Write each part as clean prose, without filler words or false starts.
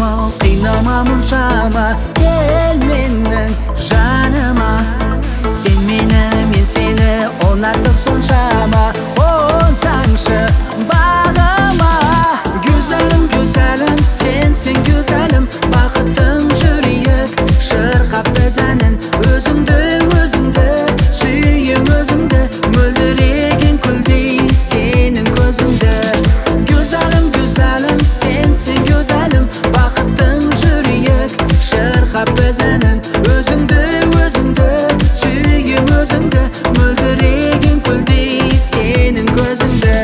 ау, қинама мұншама, кел менің жаныма. Сен мені, мен сені ұнаттық соншама, қонсаңшы бағыма. Güzelim güzelim, sensin güzelim, бақыттың жүрейік шырқап біз әнін. Өзіңді өзіңді сүйем, өзіңді мөлдіреген күлдей сенің көзіңді. Güzelim güzelim, sensin güzelim, бақыттың жүрейік шырқап біз әнін. Өзіңді өзіңді сүйем, өзіңді мөлдіреген күлдей сенің көзіңді.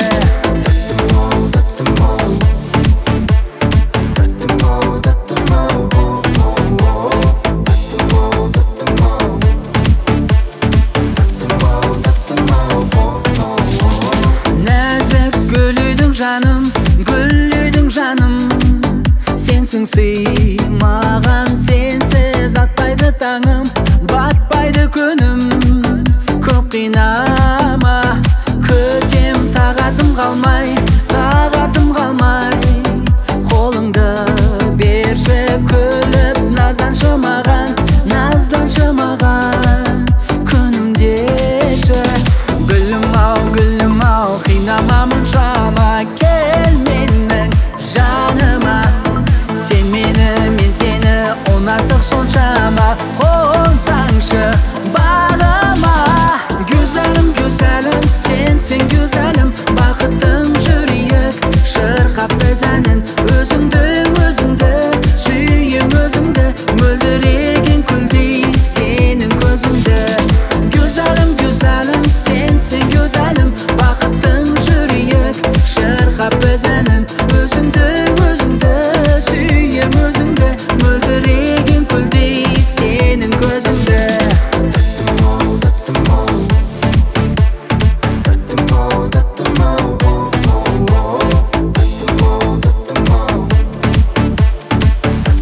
Жаным, гүлледің жаным, сенсің сыймаған, сенсіз атпайды таңым, батпайды күнім. Көп қинама, күтем тағатым қалмай, қолыңды берші күліп, назданшы маған күнімдеші. Гүлім ау, қинама мұншама, кел менің жаныма. Сен мені, мен сені ұнаттық соншама, қонсаңшы бағыма. Güzelim güzelim, sensin güzelim, бақыттың жүрейік шырқап біз әнін. Өзіңді өзіңді сүйем, өзіңді мөлдіреген күлдей сенің көзіңді. Güzelim güzelim, sensin güzelim, бақыттың жүрейік шырқап біз әнін. Өзіңді өзіңді сүйем, өзіңді мөлдіреген күлдей сенің көзіңді.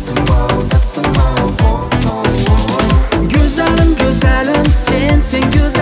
Güzelim güzelim, sensin güzelim,